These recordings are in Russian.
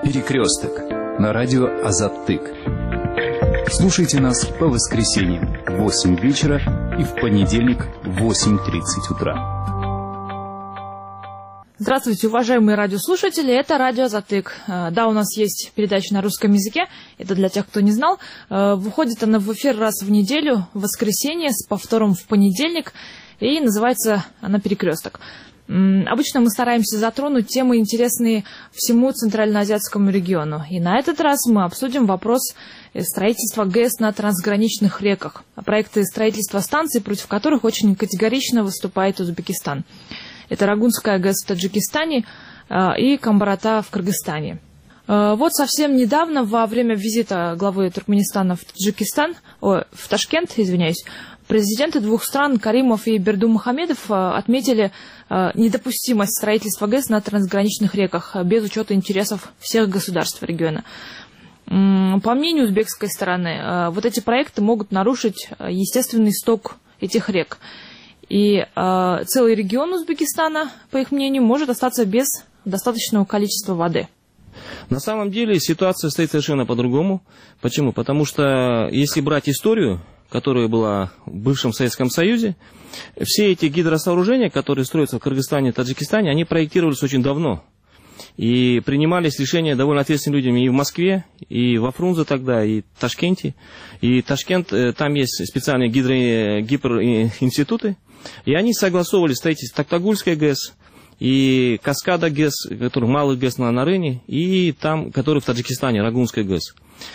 Перекресток на радио Азаттык. Слушайте нас по воскресеньям в 8 вечера и в понедельник в 8:30 утра. Здравствуйте, уважаемые радиослушатели, это радио Азаттык. Да, у нас есть передача на русском языке, это для тех, кто не знал. Выходит она в эфир раз в неделю, в воскресенье, с повтором в понедельник, и называется она «Перекресток». Обычно мы стараемся затронуть темы, интересные всему Центральноазиатскому региону. И на этот раз мы обсудим вопрос строительства ГЭС на трансграничных реках, проекты строительства станций, против которых очень категорично выступает Узбекистан. Это Рагунская ГЭС в Таджикистане и Камбарата в Кыргызстане. Вот совсем недавно, во время визита главы Туркменистана в Ташкент, президенты двух стран Каримов и Бердумухамедов отметили недопустимость строительства ГЭС на трансграничных реках без учета интересов всех государств региона. По мнению узбекской стороны, вот эти проекты могут нарушить естественный сток этих рек. И целый регион Узбекистана, по их мнению, может остаться без достаточного количества воды. На самом деле ситуация стоит совершенно по-другому. Почему? Потому что если брать историю, которая была в бывшем Советском Союзе, все эти гидросооружения, которые строятся в Кыргызстане и Таджикистане, они проектировались очень давно. И принимались решения довольно ответственными людьми и в Москве, и во Фрунзе тогда, и в Ташкенте. И Ташкент, там есть специальные гидроинституты, и они согласовывали строительство Токтагульской ГЭС, и Каскада ГЭС, который малый ГЭС на Рыне, и там, который в Таджикистане, Рагунская ГЭС.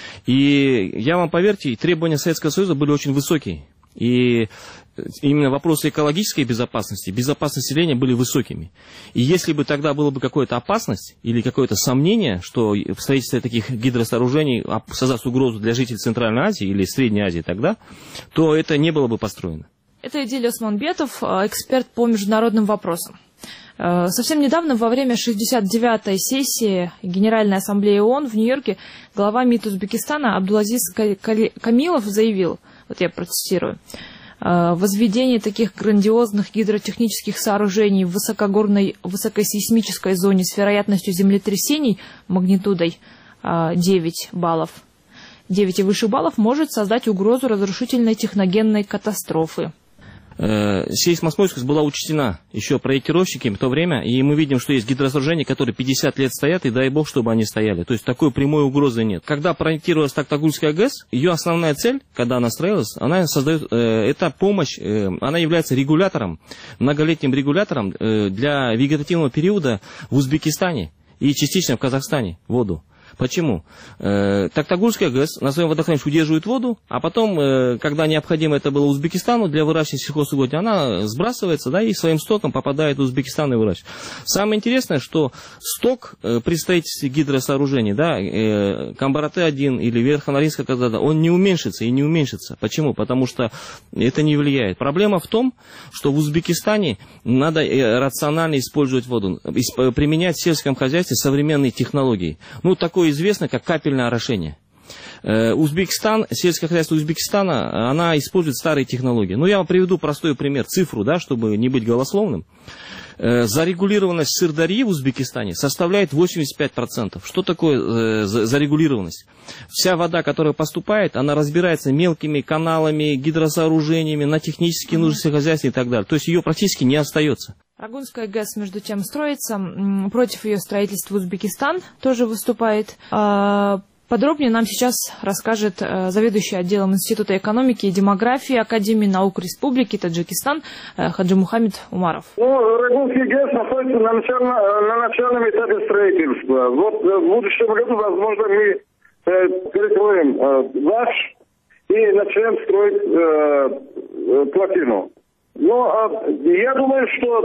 И я вам поверьте, требования Советского Союза были очень высокие. И именно вопросы экологической безопасности, безопасности населения были высокими. И если бы тогда была бы какая-то опасность или какое-то сомнение, что в строительстве таких гидросооружений создаст угрозу для жителей Центральной Азии или Средней Азии тогда, то это не было бы построено. Это Эдиль Осмонбетов, эксперт по международным вопросам. Совсем недавно, во время 69-й сессии Генеральной Ассамблеи ООН в Нью-Йорке, глава МИД Узбекистана Абдулазиз Камилов заявил, вот я процитирую: «Возведение таких грандиозных гидротехнических сооружений в высокогорной, высокосейсмической зоне с вероятностью землетрясений магнитудой 9 баллов, 9 и выше баллов может создать угрозу разрушительной техногенной катастрофы». Сейсмосмольскость была учтена еще проектировщиками в то время, и мы видим, что есть гидросооружения, которые 50 лет стоят, и дай бог, чтобы они стояли. То есть такой прямой угрозы нет. Когда проектировалась Токтагульская ГЭС, ее основная цель, когда она строилась, она создает, это помощь, она является регулятором, многолетним регулятором для вегетативного периода в Узбекистане и частично в Казахстане воду. Почему? Токтагульская ГЭС на своем водохранилище удерживает воду, а потом, когда необходимо это было Узбекистану для выращивания сельхозугодий, она сбрасывается, да, и своим стоком попадает в Узбекистан и выращивает. Самое интересное, что сток при строительстве гидросооружений, да, Камбараты-1 или Верхонаринская Казада, он не уменьшится и не уменьшится. Почему? Потому что это не влияет. Проблема в том, что в Узбекистане надо рационально использовать воду, применять в сельском хозяйстве современные технологии. Ну, такое известно, как капельное орошение. Узбекистан, сельское хозяйство Узбекистана, она использует старые технологии. Ну, я вам приведу простой пример, цифру, да, чтобы не быть голословным. Зарегулированность Сырдарьи в Узбекистане составляет 85%. Что такое зарегулированность? Вся вода, которая поступает, она разбирается мелкими каналами, гидросооружениями на технические нужды сельскохозяйства и так далее. То есть ее практически не остается. Рагунская ГЭС, между тем, строится. Против ее строительства Узбекистан тоже выступает. Подробнее нам сейчас расскажет заведующий отделом Института экономики и демографии Академии наук Республики Таджикистан Хаджимухамед Умаров. Рагунский ГЭС находится на начальном этапе строительства. Вот в будущем году, возможно, мы перекроем ваш и начнем строить плотину. Но я думаю, что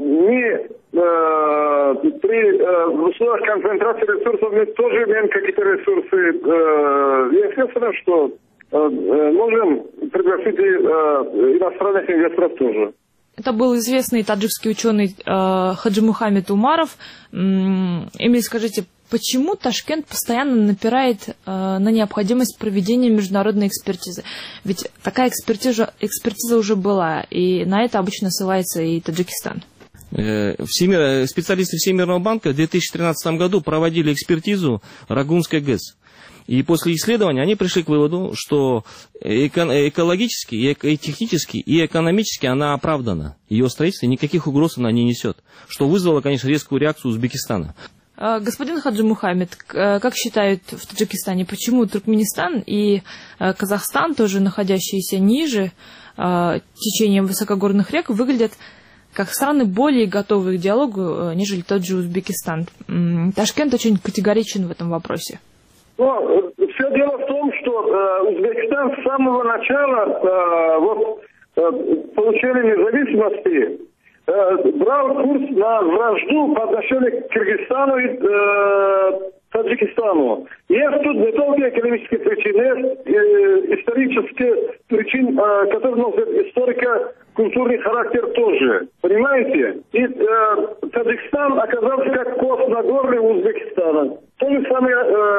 при условиях концентрации ресурсов мы тоже имеем какие-то ресурсы. Естественно, что можем пригласить иностранных инвесторов тоже. Это был известный таджикский ученый Хаджимухамед Умаров. Эмиль, скажите, почему Ташкент постоянно напирает на необходимость проведения международной экспертизы? Ведь такая экспертиза уже была, и на это обычно ссылается и Таджикистан. Специалисты Всемирного банка в 2013 году проводили экспертизу Рагунской ГЭС. И после исследования они пришли к выводу, что экологически, и технически, и экономически она оправдана. Ее строительство никаких угроз она не несет. Что вызвало, конечно, резкую реакцию Узбекистана. Господин Хаджи Мухаммед, как считают в Таджикистане, почему Туркменистан и Казахстан, тоже находящиеся ниже течением высокогорных рек, выглядят как страны более готовые к диалогу, нежели тот же Узбекистан? Ташкент очень категоричен в этом вопросе. Ну, все дело в том, что Узбекистан с самого начала получения независимости брал курс на вражду по отношению к Кыргызстану и Таджикистану. Есть тут не только экономические причины, есть исторические причины, которые носят историко-культурный характер тоже. Понимаете? И Таджикистан оказался как кость на горле Узбекистана. То же самое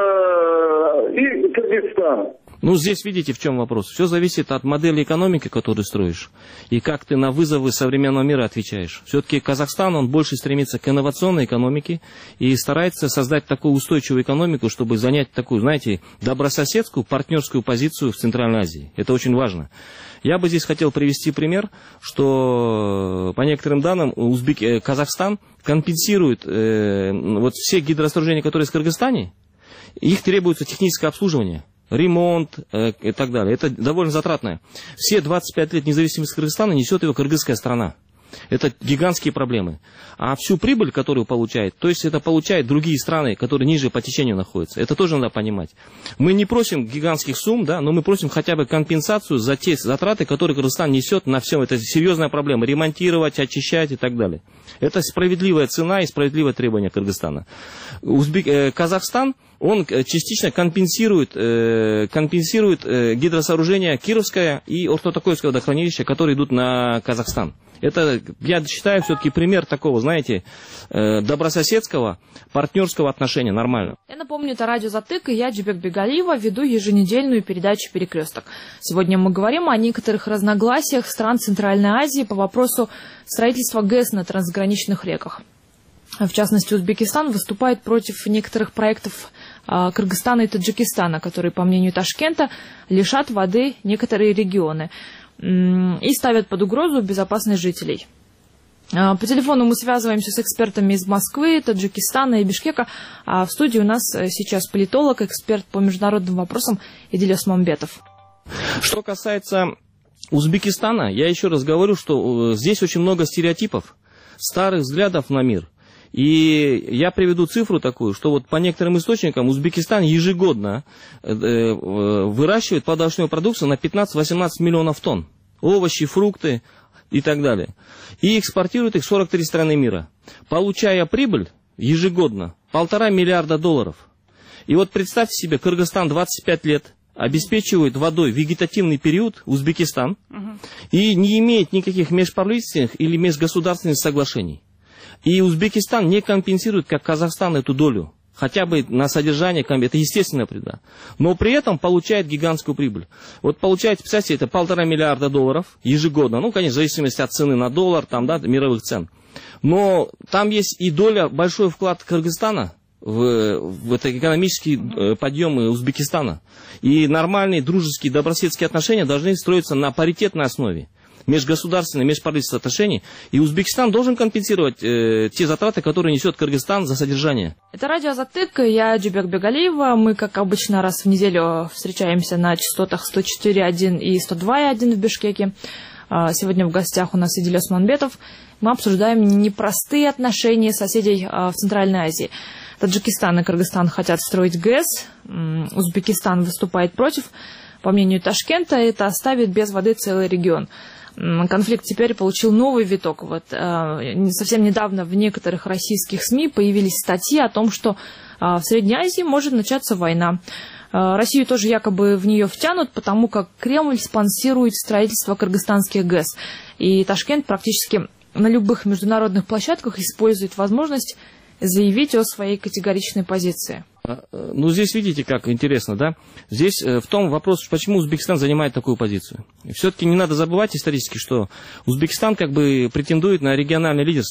и Кыргызстан. Ну, здесь видите, в чем вопрос. Все зависит от модели экономики, которую строишь, и как ты на вызовы современного мира отвечаешь. Все-таки Казахстан, он больше стремится к инновационной экономике и старается создать такую устойчивую экономику, чтобы занять такую, знаете, добрососедскую, партнерскую позицию в Центральной Азии. Это очень важно. Я бы здесь хотел привести пример, что по некоторым данным Казахстан компенсирует вот все гидросооружения, которые в Кыргызстане, их требуется техническое обслуживание. Ремонт и так далее. Это довольно затратное. Все 25 лет независимости Кыргызстана несет его кыргызская страна. Это гигантские проблемы. А всю прибыль, которую получает, то есть это получают другие страны, которые ниже по течению находятся. Это тоже надо понимать. Мы не просим гигантских сумм, да, но мы просим хотя бы компенсацию за те затраты, которые Кыргызстан несет на все. Это серьезная проблема. Ремонтировать, очищать и так далее. Это справедливая цена и справедливое требование Кыргызстана. Казахстан, он частично компенсирует гидросооружения Кировское и Ортотокойское водохранилище, которые идут на Казахстан. Это, я считаю, все-таки пример такого, знаете, добрососедского, партнерского отношения, нормально. Я напомню, это радио Затык, и я, Джибек Бегалиева, веду еженедельную передачу «Перекресток». Сегодня мы говорим о некоторых разногласиях стран Центральной Азии по вопросу строительства ГЭС на трансграничных реках. В частности, Узбекистан выступает против некоторых проектов Кыргызстана и Таджикистана, которые, по мнению Ташкента, лишат воды некоторые регионы и ставят под угрозу безопасность жителей. По телефону мы связываемся с экспертами из Москвы, Таджикистана и Бишкека. А в студии у нас сейчас политолог, эксперт по международным вопросам Идиль Османбетов. Что касается Узбекистана, я еще раз говорю, что здесь очень много стереотипов, старых взглядов на мир. И я приведу цифру такую, что вот по некоторым источникам Узбекистан ежегодно выращивает подовощную продукцию на 15-18 миллионов тонн. Овощи, фрукты и так далее. И экспортирует их в 43 страны мира, получая прибыль ежегодно $1,5 миллиарда. И вот представьте себе, Кыргызстан 25 лет обеспечивает водой вегетативный период Узбекистан и не имеет никаких межправительственных или межгосударственных соглашений. И Узбекистан не компенсирует, как Казахстан, эту долю. Хотя бы на содержание, это естественная прибыль. Но при этом получает гигантскую прибыль. Вот получаете, представьте, это $1,5 миллиарда ежегодно. Ну, конечно, в зависимости от цены на доллар, там, да, мировых цен. Но там есть и доля, большой вклад Кыргызстана в это экономический подъем Узбекистана. И нормальные дружеские, добрососедские отношения должны строиться на паритетной основе. Межгосударственные, межправительственные отношения, и Узбекистан должен компенсировать те затраты, которые несет Кыргызстан за содержание. Это радио Затык, я Джибек Бегалиева. Мы, как обычно, раз в неделю встречаемся на частотах 104.1 и 102.1 в Бишкеке. Сегодня в гостях у нас Идиль Османбетов. Мы обсуждаем непростые отношения соседей в Центральной Азии. Таджикистан и Кыргызстан хотят строить ГЭС, Узбекистан выступает против. По мнению Ташкента, это оставит без воды целый регион. Конфликт теперь получил новый виток. Вот, совсем недавно в некоторых российских СМИ появились статьи о том, что в Средней Азии может начаться война. Россию тоже якобы в нее втянут, потому как Кремль спонсирует строительство кыргызстанских ГЭС. И Ташкент практически на любых международных площадках использует возможность заявить о своей категоричной позиции. Ну, здесь видите, как интересно, да? Здесь в том вопрос, почему Узбекистан занимает такую позицию. Все-таки не надо забывать исторически, что Узбекистан как бы претендует на региональное лидерство.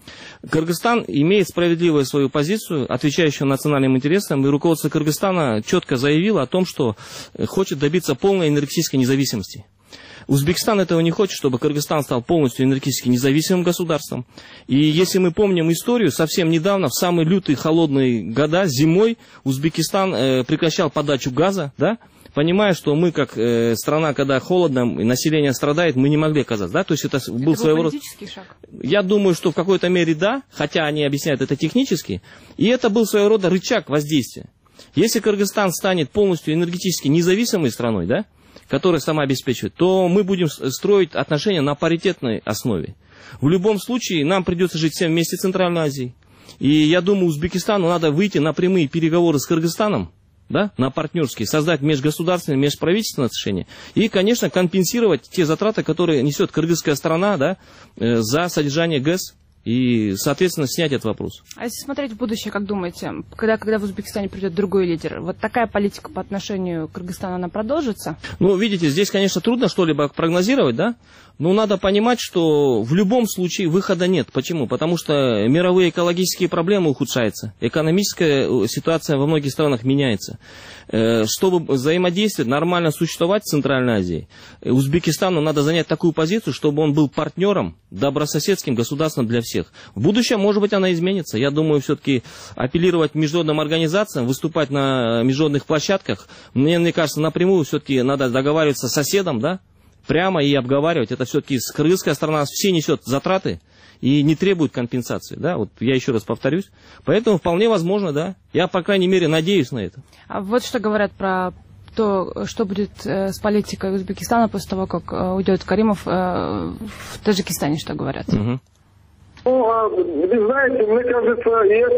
Кыргызстан имеет справедливую свою позицию, отвечающую национальным интересам, и руководство Кыргызстана четко заявило о том, что хочет добиться полной энергетической независимости. Узбекистан этого не хочет, чтобы Кыргызстан стал полностью энергетически независимым государством. И если мы помним историю, совсем недавно, в самые лютые холодные года, зимой, Узбекистан прекращал подачу газа, да? Понимая, что мы, как страна, когда холодно, население страдает, мы не могли оказаться. Да? То есть это был своего рода... политический шаг? Я думаю, что в какой-то мере да, хотя они объясняют это технически. И это был своего рода рычаг воздействия. Если Кыргызстан станет полностью энергетически независимой страной, да, которая сама обеспечивает, то мы будем строить отношения на паритетной основе. В любом случае, нам придется жить всем вместе в Центральной Азии. И я думаю, Узбекистану надо выйти на прямые переговоры с Кыргызстаном, да, на партнерские, создать межгосударственные, межправительственные отношения и, конечно, компенсировать те затраты, которые несет кыргызская сторона, да, за содержание ГЭС. И, соответственно, снять этот вопрос. А если смотреть в будущее, как думаете, когда в Узбекистане придет другой лидер, вот такая политика по отношению к Кыргызстану, она продолжится? Ну, видите, здесь, конечно, трудно что-либо прогнозировать, да? Но надо понимать, что в любом случае выхода нет. Почему? Потому что мировые экологические проблемы ухудшаются, экономическая ситуация во многих странах меняется. Чтобы взаимодействовать, нормально существовать в Центральной Азии, Узбекистану надо занять такую позицию, чтобы он был партнером, добрососедским государством для всех. В будущем, может быть, она изменится. Я думаю, все-таки апеллировать к международным организациям, выступать на международных площадках, мне кажется, напрямую все-таки надо договариваться с соседом, да, прямо и обговаривать. Это все-таки кыргызская сторона все несет затраты и не требует компенсации, да, вот я еще раз повторюсь. Поэтому вполне возможно, да, я, по крайней мере, надеюсь на это. А вот что говорят про то, что будет с политикой Узбекистана после того, как уйдет Каримов в Таджикистане, что говорят? Угу. Ну, вы знаете, мне кажется,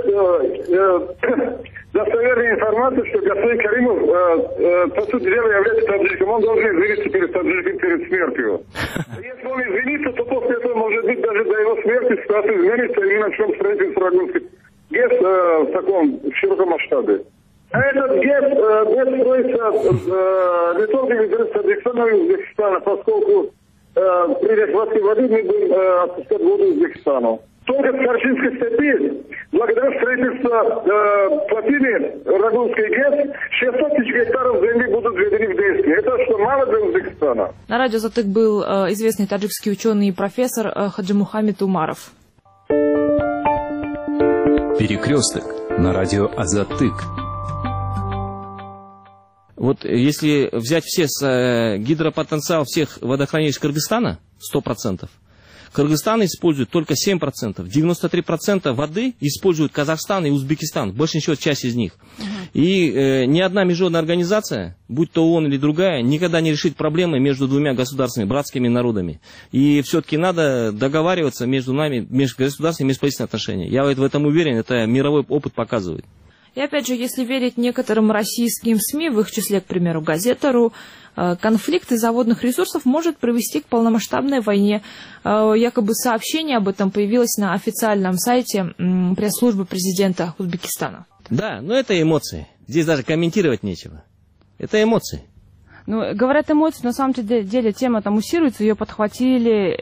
есть достоверная информация, что господин Каримов, по сути дела, является таджиком. Он должен извиниться перед таджиком перед смертью. Если он извинится, то после этого, может быть, даже до его смерти ситуация изменится, и мы начнем строительство Рагунской ГЭС в таком широком масштабе. А этот ГЭС строится не только из Таджикистана и Узбекистана, поскольку при нехватке воды мы будем отпускать воду Узбекистану. Только в Карчинской степи, благодаря строительству плотины Рагунской ГЭС, 600 тысяч гектаров земли будут введены в действие. Это что, мало для Узбекистана? На радио «Затык» был известный таджикский ученый и профессор Хаджимухамед Умаров. Перекресток на радио «Азатык». Вот если взять гидропотенциал всех водохранилищ Кыргызстана, 100%, Кыргызстан использует только 7%. 93% воды используют Казахстан и Узбекистан, большинство, часть из них. И ни одна международная организация, будь то ООН или другая, никогда не решит проблемы между двумя государствами, братскими народами. И все-таки надо договариваться между нами, между государственными и межправительственными отношениями. Я в этом уверен, это мировой опыт показывает. И опять же, если верить некоторым российским СМИ, в их числе, к примеру, Газета.ру, конфликт из-за водных ресурсов может привести к полномасштабной войне. Якобы сообщение об этом появилось на официальном сайте пресс-службы президента Узбекистана. Да, но это эмоции. Здесь даже комментировать нечего. Это эмоции. Ну, говорят эмоции, на самом деле тема там муссируется, ее подхватили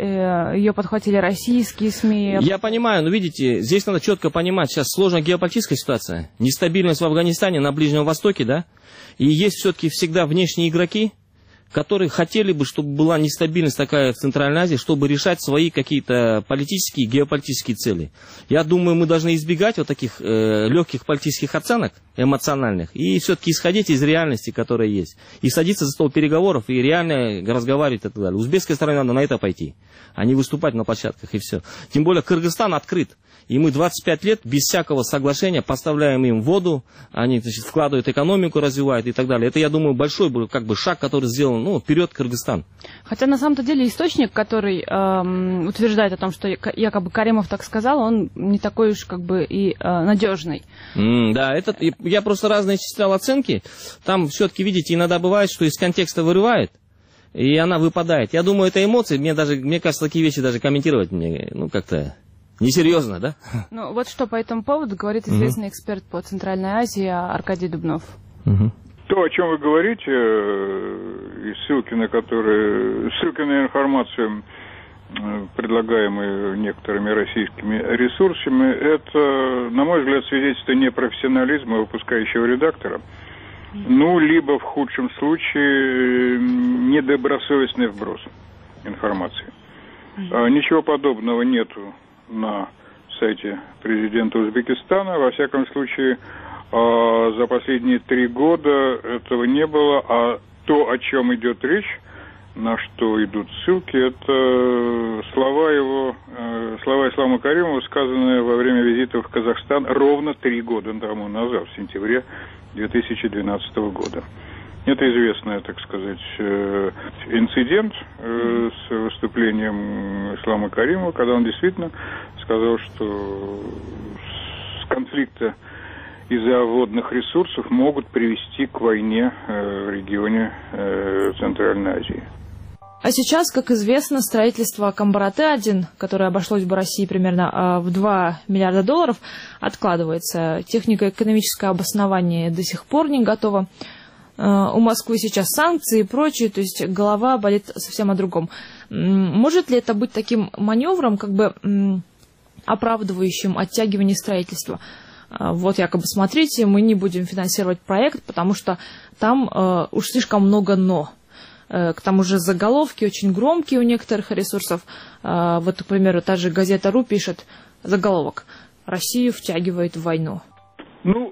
российские СМИ. Я понимаю, но видите, здесь надо четко понимать, сейчас сложная геополитическая ситуация, нестабильность в Афганистане, на Ближнем Востоке, да, и есть все-таки всегда внешние игроки, которые хотели бы, чтобы была нестабильность такая в Центральной Азии, чтобы решать свои какие-то политические, геополитические цели. Я думаю, мы должны избегать вот таких легких политических оценок, эмоциональных, и все-таки исходить из реальности, которая есть. И садиться за стол переговоров, и реально разговаривать и так далее. Узбекской стороне надо на это пойти, а не выступать на площадках, и все. Тем более Кыргызстан открыт. И мы 25 лет без всякого соглашения поставляем им воду, они, значит, вкладывают экономику, развивают и так далее. Это, я думаю, большой как бы шаг, который сделан, вперед Кыргызстан. Хотя на самом-то деле источник, который утверждает о том, что якобы Каримов так сказал, он не такой уж как бы и надежный. Да, я просто разные читал оценки. Там все-таки, видите, иногда бывает, что из контекста вырывает, и она выпадает. Я думаю, это эмоции. Мне кажется, такие вещи даже комментировать мне, как-то... Несерьезно, да? Ну, вот что по этому поводу говорит известный эксперт по Центральной Азии Аркадий Дубнов. То, о чем вы говорите, и ссылки на информацию предлагаемые некоторыми российскими ресурсами, это, на мой взгляд, свидетельство непрофессионализма выпускающего редактора, ну, либо в худшем случае недобросовестный вброс информации. Ничего подобного нету на сайте президента Узбекистана. Во всяком случае, за последние 3 года этого не было, а то, о чем идет речь, на что идут ссылки, это слова Ислама Каримова, сказанные во время визита в Казахстан ровно 3 года тому назад, в сентябре 2012 года. Это известный, так сказать, инцидент с выступлением Ислама Каримова, когда он действительно сказал, что с конфликта из-за водных ресурсов могут привести к войне в регионе Центральной Азии. А сейчас, как известно, строительство Камбарате-1, которое обошлось бы России примерно в $2 миллиарда, откладывается. Технико-экономическое обоснование до сих пор не готово. У Москвы сейчас санкции и прочее, то есть голова болит совсем о другом. Может ли это быть таким маневром, как бы оправдывающим оттягивание строительства? Вот якобы, смотрите, мы не будем финансировать проект, потому что там уж слишком много «но». К тому же заголовки очень громкие у некоторых ресурсов. Вот, к примеру, та же газета «Ру» пишет заголовок: «Россию втягивает в войну». Ну,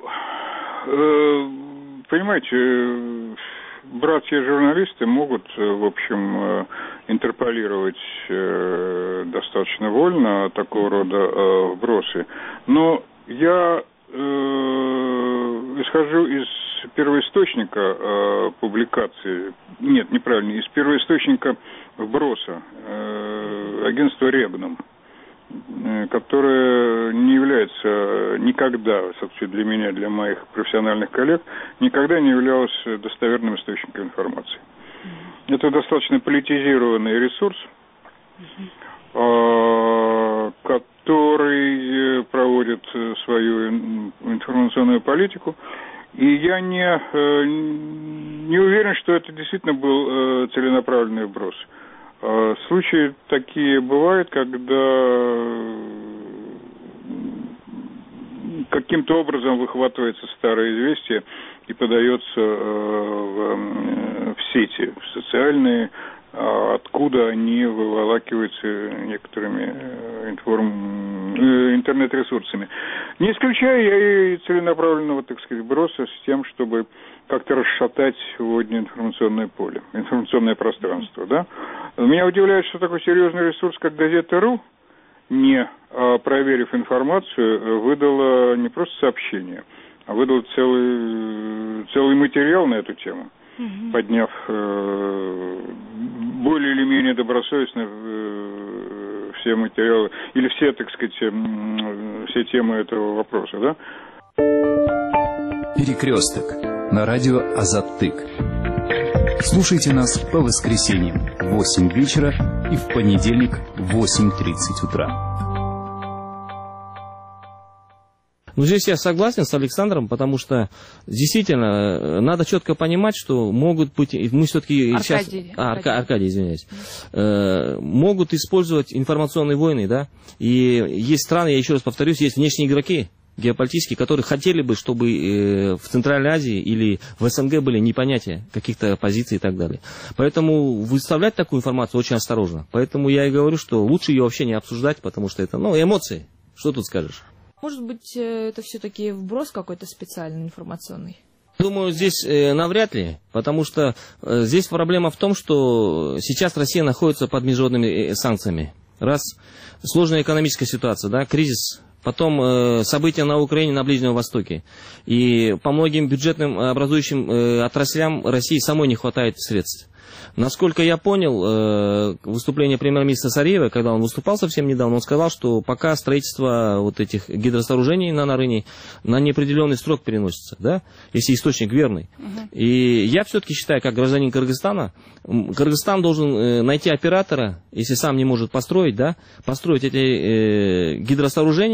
понимаете, братья-журналисты могут, в общем, интерполировать достаточно вольно такого рода вбросы. Но я исхожу из первоисточника публикации, нет, неправильно, из первоисточника вброса агентства «Регнум», которое не является никогда, собственно, для меня, для моих профессиональных коллег, никогда не являлось достоверным источником информации. Это достаточно политизированный ресурс, который проводит свою информационную политику. И я не уверен, что это действительно был целенаправленный вброс. Случаи такие бывают, когда каким-то образом выхватывается старое известие и подается в сети, в социальные, откуда они выволакиваются некоторыми интернет-ресурсами. Не исключая я и целенаправленного, так сказать, броса с тем, чтобы как-то расшатать сегодня информационное поле, информационное пространство. Да? Меня удивляет, что такой серьезный ресурс, как газета «Ру», не проверив информацию, выдала не просто сообщение, а выдала целый материал на эту тему, подняв более или менее добросовестно все материалы, или все, так сказать, все темы этого вопроса, да? Перекресток на радио Азаттык. Слушайте нас по воскресеньям в 8 вечера и в понедельник в 8:30 утра. Ну, здесь я согласен с Александром, потому что действительно надо четко понимать, что могут быть, мы все-таки сейчас... Аркадий, извиняюсь. Могут использовать информационные войны, да, и есть страны, я еще раз повторюсь, есть внешние игроки геополитические, которые хотели бы, чтобы в Центральной Азии или в СНГ были непонятия каких-то позиций и так далее. Поэтому выставлять такую информацию очень осторожно. Поэтому я и говорю, что лучше ее вообще не обсуждать, потому что это, эмоции. Что тут скажешь? Может быть, это все-таки вброс какой-то специальный информационный? Думаю, здесь навряд ли, потому что здесь проблема в том, что сейчас Россия находится под международными санкциями. Раз, сложная экономическая ситуация, да, кризис, потом события на Украине, на Ближнем Востоке. И по многим бюджетным образующим отраслям России самой не хватает средств. Насколько я понял, выступление премьер-министра Сариева, когда он выступал совсем недавно, он сказал, что пока строительство вот этих гидросооружений на Нарыне на неопределенный срок переносится, да, если источник верный. И я все-таки считаю, как гражданин Кыргызстана, Кыргызстан должен найти оператора, если сам не может построить, да, построить эти гидросооружения,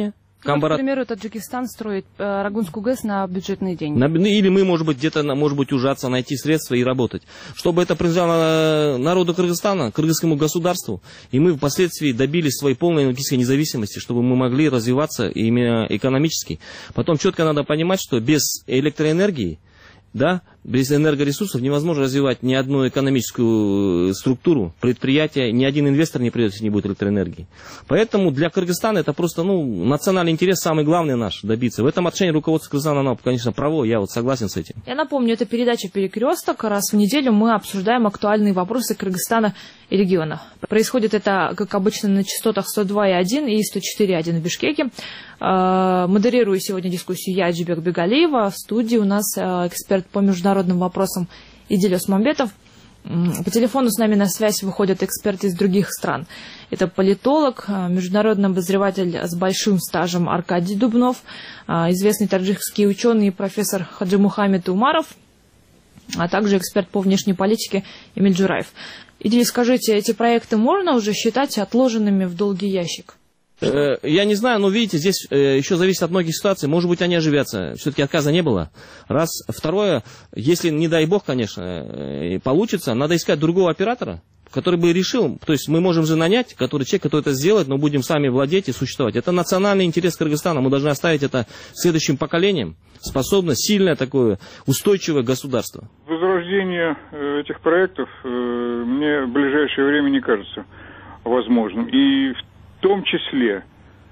К примеру, Таджикистан строит Рагунскую ГЭС на бюджетные деньги. Или мы, может быть, где-то, может быть, ужаться, найти средства и работать. Чтобы это принадлежало народу Кыргызстана, кыргызскому государству, и мы впоследствии добились своей полной энергетической независимости, чтобы мы могли развиваться именно экономически. Потом четко надо понимать, что без электроэнергии, да, без энергоресурсов невозможно развивать ни одну экономическую структуру, предприятие, ни один инвестор не придет, если не будет электроэнергии. Поэтому для Кыргызстана это просто национальный интерес, самый главный наш добиться. В этом отношении руководство Кыргызстана, оно, конечно, право, я согласен с этим. Я напомню, это передача «Перекресток». Раз в неделю мы обсуждаем актуальные вопросы Кыргызстана и региона. Происходит это, как обычно, на частотах 102,1 и 104,1 в Бишкеке. Модерирую сегодня дискуссию я, Аджибек Бегалиева. В студии у нас эксперт по международным вопросам Идиль Османбетов. По телефону с нами на связь выходят эксперты из других стран. Это политолог, международный обозреватель с большим стажем Аркадий Дубнов, известный таджикский ученый и профессор Хаджимухамед Умаров, а также эксперт по внешней политике Эмиль Джураев. Идиль, скажите, эти проекты можно уже считать отложенными в долгий ящик? Я не знаю, но видите, здесь еще зависит от многих ситуаций. Может быть, они оживятся. Все-таки отказа не было. Раз. Второе, если, не дай бог, конечно, получится, надо искать другого оператора, который бы решил. То есть мы можем же нанять человек, который это сделает, но будем сами владеть и существовать. Это национальный интерес Кыргызстана. Мы должны оставить это следующим поколениям. Способно, сильное такое, устойчивое государство. Возрождение этих проектов мне в ближайшее время не кажется возможным. И в том числе,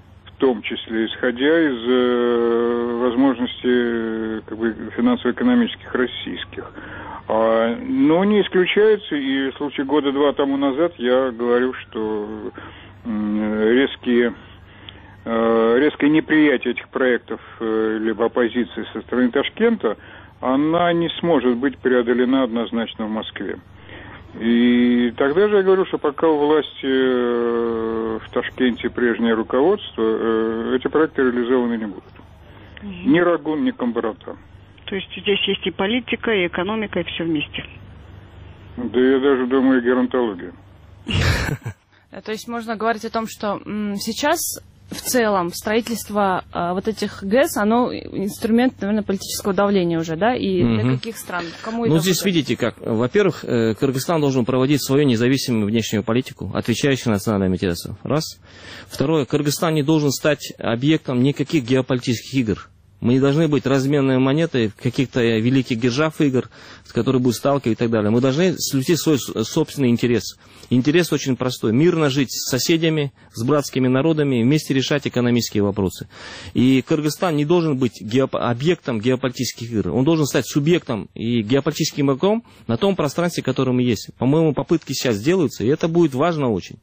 исходя из возможностей финансово-экономических российских. Но не исключается, и в случае года-два тому назад я говорю, что резкое неприятие этих проектов либо оппозиции со стороны Ташкента, она не сможет быть преодолена однозначно в Москве. И тогда же я говорю, что пока у власти в Ташкенте прежнее руководство, эти проекты реализованы не будут. Ни Рагун, ни Камбарата. То есть здесь есть и политика, и экономика, и все вместе. Да я даже думаю, и геронтология. То есть можно говорить о том, что сейчас в целом строительство вот этих ГЭС, оно инструмент, наверное, политического давления уже, да? И для каких стран? Кому это здесь будет? видите как. Во-первых, Кыргызстан должен проводить свою независимую внешнюю политику, отвечающую национальным интересам. Раз. Второе, Кыргызстан не должен стать объектом никаких геополитических игр. Мы не должны быть разменной монетой каких-то великих держав игр, с которыми будут сталкивать и так далее. Мы должны служить свой собственный интерес. Интерес очень простой. Мирно жить с соседями, с братскими народами, вместе решать экономические вопросы. И Кыргызстан не должен быть объектом геополитических игр. Он должен стать субъектом и геополитическим игроком на том пространстве, которое мы есть. По-моему, попытки сейчас делаются, и это будет важно очень.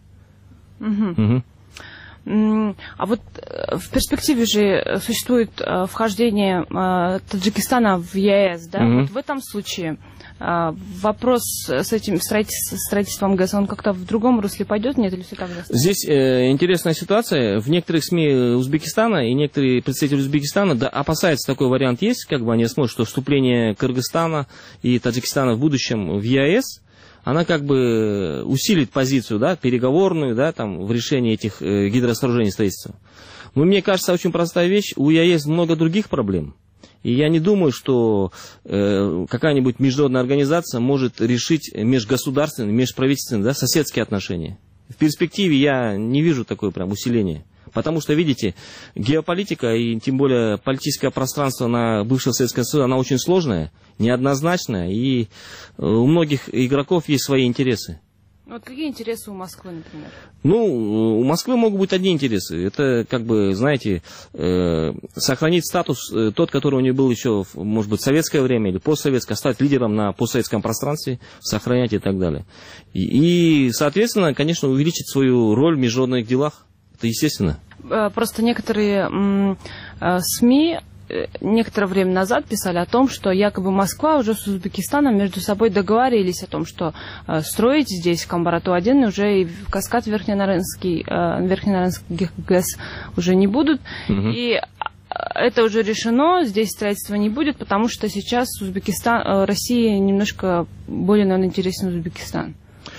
А вот в перспективе же существует вхождение Таджикистана в ЕС, да? Вот в этом случае вопрос с этим строительством ГЭС, он как-то в другом русле пойдет, нет, или все так же? Здесь интересная ситуация. В некоторых СМИ Узбекистана и некоторые представители Узбекистана опасаются, такой вариант есть, они смотрят, что вступление Кыргызстана и Таджикистана в будущем в ЕС, она усилит позицию, да, переговорную, да, в решении этих гидросооружений строительства. Но мне кажется, очень простая вещь. У ЕС много других проблем. И я не думаю, что какая-нибудь международная организация может решить межгосударственные, межправительственные, да, соседские отношения. В перспективе я не вижу такое усиление. Потому что, видите, геополитика и тем более политическое пространство на бывшем Советском Союзе, она очень сложная, неоднозначная, и у многих игроков есть свои интересы. Вот какие интересы у Москвы, например? У Москвы могут быть одни интересы. Это, знаете, сохранить статус тот, который у нее был еще, может быть, в советское время или постсоветское, стать лидером на постсоветском пространстве, сохранять и так далее. И соответственно, конечно, увеличить свою роль в международных делах. Это естественно. Просто некоторые СМИ некоторое время назад писали о том, что якобы Москва уже с Узбекистаном между собой договорились о том, что строить здесь Камбарату-1 уже и в Каскад Верхненарынский ГЭС уже не будут. И это уже решено, здесь строительства не будет, потому что сейчас Россия немножко более, наверное, интересен Узбекистан.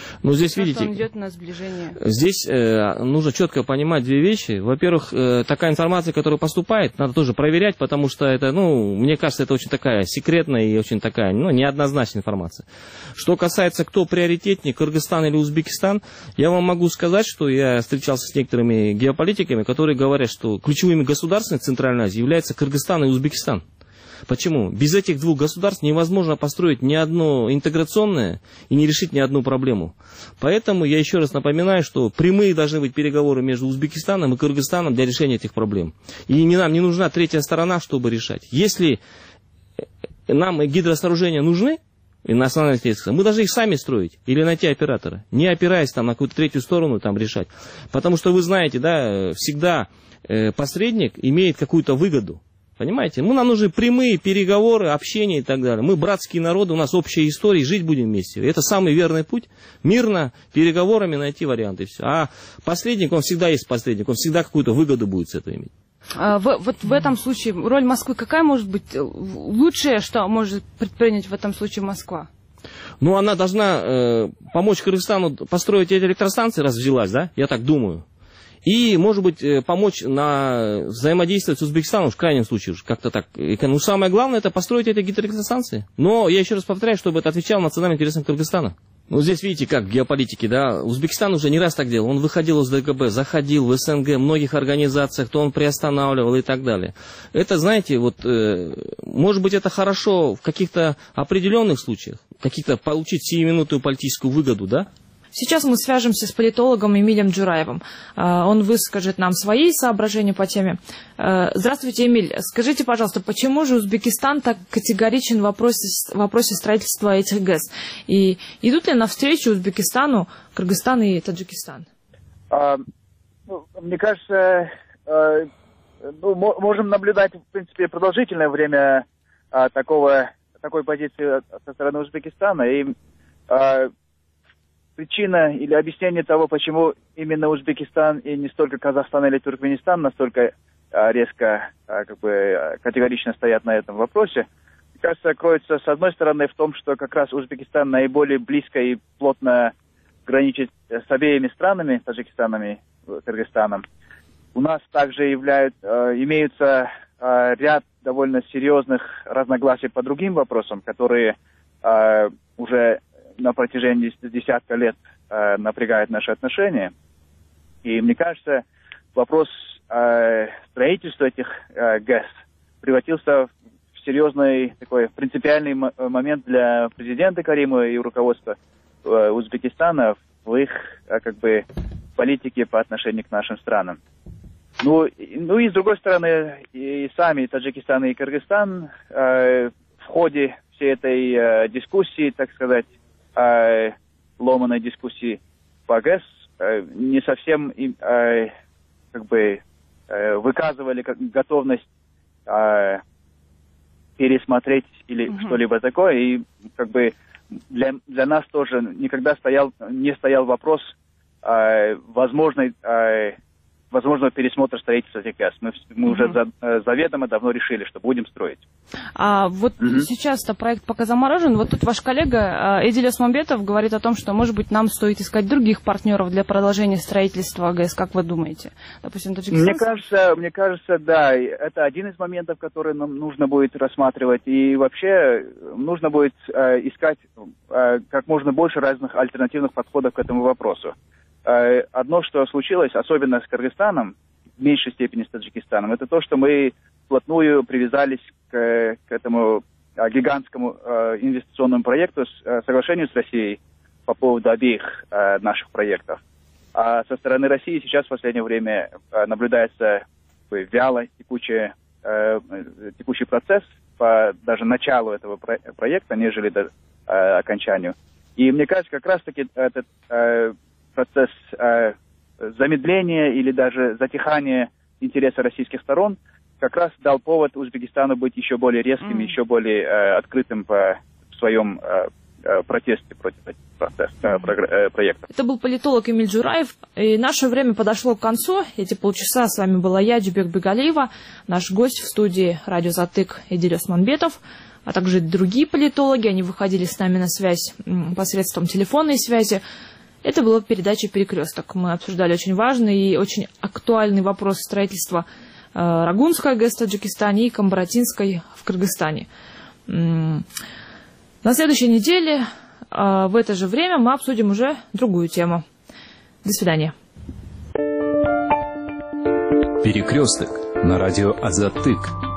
Ну, здесь, видите, он идет на сближение. Здесь нужно четко понимать две вещи. Во-первых, такая информация, которая поступает, надо тоже проверять, потому что это, мне кажется, это очень такая секретная и очень такая, неоднозначная информация. Что касается, кто приоритетнее, Кыргызстан или Узбекистан, я вам могу сказать, что я встречался с некоторыми геополитиками, которые говорят, что ключевыми государствами Центральной Азии являются Кыргызстан и Узбекистан. Почему? Без этих двух государств невозможно построить ни одно интеграционное и не решить ни одну проблему. Поэтому я еще раз напоминаю, что прямые должны быть переговоры между Узбекистаном и Кыргызстаном для решения этих проблем. И нам не нужна третья сторона, чтобы решать. Если нам гидросооружения нужны, и на национальных средствах, мы должны их сами строить или найти оператора, не опираясь на какую-то третью сторону решать. Потому что вы знаете, всегда посредник имеет какую-то выгоду. Понимаете? Нам нужны прямые переговоры, общение и так далее. Мы братские народы, у нас общая история, жить будем вместе. Это самый верный путь. Мирно, переговорами найти варианты. Все. А посредник, он всегда есть посредник, он всегда какую-то выгоду будет с этого иметь. Вот в этом случае роль Москвы какая может быть лучшее, что может предпринять в этом случае Москва? Она должна помочь Кыргызстану построить эти электростанции, раз взялась, я так думаю. И, может быть, помочь взаимодействовать с Узбекистаном, в крайнем случае, как-то так. Самое главное, это построить эти гидроэлектростанции. Но я еще раз повторяю, чтобы это отвечало национальным интересам Кыргызстана. Здесь видите, как в геополитике, Узбекистан уже не раз так делал. Он выходил из ДКБ, заходил в СНГ, в многих организациях, то он приостанавливал и так далее. Это, знаете, может быть, это хорошо в каких-то определенных случаях, получить сиюминутную политическую выгоду, Сейчас мы свяжемся с политологом Эмилем Джураевым. Он выскажет нам свои соображения по теме. Здравствуйте, Эмиль. Скажите, пожалуйста, почему же Узбекистан так категоричен в вопросе строительства этих ГЭС? И идут ли навстречу Узбекистану Кыргызстан и Таджикистан? Мне кажется, можем наблюдать, в принципе, продолжительное время такой позиции со стороны Узбекистана. И причина или объяснение того, почему именно Узбекистан и не столько Казахстан или Туркменистан настолько резко, категорично стоят на этом вопросе, мне кажется, кроется, с одной стороны, в том, что как раз Узбекистан наиболее близко и плотно граничит с обеими странами, Таджикистаном и Кыргызстаном. У нас также имеются ряд довольно серьезных разногласий по другим вопросам, которые уже на протяжении десятка лет напрягает наши отношения. И мне кажется, вопрос строительства этих ГЭС превратился в серьезный такой принципиальный момент для президента Каримова и руководства Узбекистана в их политике по отношению к нашим странам. И с другой стороны, и сами Таджикистан и Кыргызстан в ходе всей этой дискуссии, так сказать, ломаной дискуссии по ГЭС не совсем выказывали готовность пересмотреть или что-либо такое. И для нас тоже никогда не стоял вопрос возможного пересмотра строительства этих ГЭС. Мы уже заведомо давно решили, что будем строить. Сейчас-то проект пока заморожен. Тут ваш коллега Эдиль Осмонбетов говорит о том, что, может быть, нам стоит искать других партнеров для продолжения строительства ГЭС. Как вы думаете? Допустим, Таджикистан? Мне кажется, да. Это один из моментов, который нам нужно будет рассматривать. И вообще нужно будет искать как можно больше разных альтернативных подходов к этому вопросу. Одно, что случилось, особенно с Кыргызстаном, в меньшей степени с Таджикистаном, это то, что мы вплотную привязались к этому гигантскому инвестиционному проекту, соглашению с Россией по поводу обеих наших проектов. А со стороны России сейчас в последнее время наблюдается вяло текущий процесс по даже началу этого проекта, нежели до окончанию. И мне кажется, как раз-таки этот процесс замедления или даже затихания интереса российских сторон как раз дал повод Узбекистану быть еще более резким, еще более открытым в своем протесте против проекта. Это был политолог Эмиль Джураев. И наше время подошло к концу. Эти полчаса с вами была я, Джубек Бегалиева, наш гость в студии «Радио Затык» Эдиль Осмонбетов, а также другие политологи. Они выходили с нами на связь посредством телефонной связи. Это была передача «Перекресток». Мы обсуждали очень важный и очень актуальный вопрос строительства Рагунской ГЭС в Таджикистане и Камбаратинской в Кыргызстане. На следующей неделе в это же время мы обсудим уже другую тему. До свидания. «Перекресток» на радио Азаттык.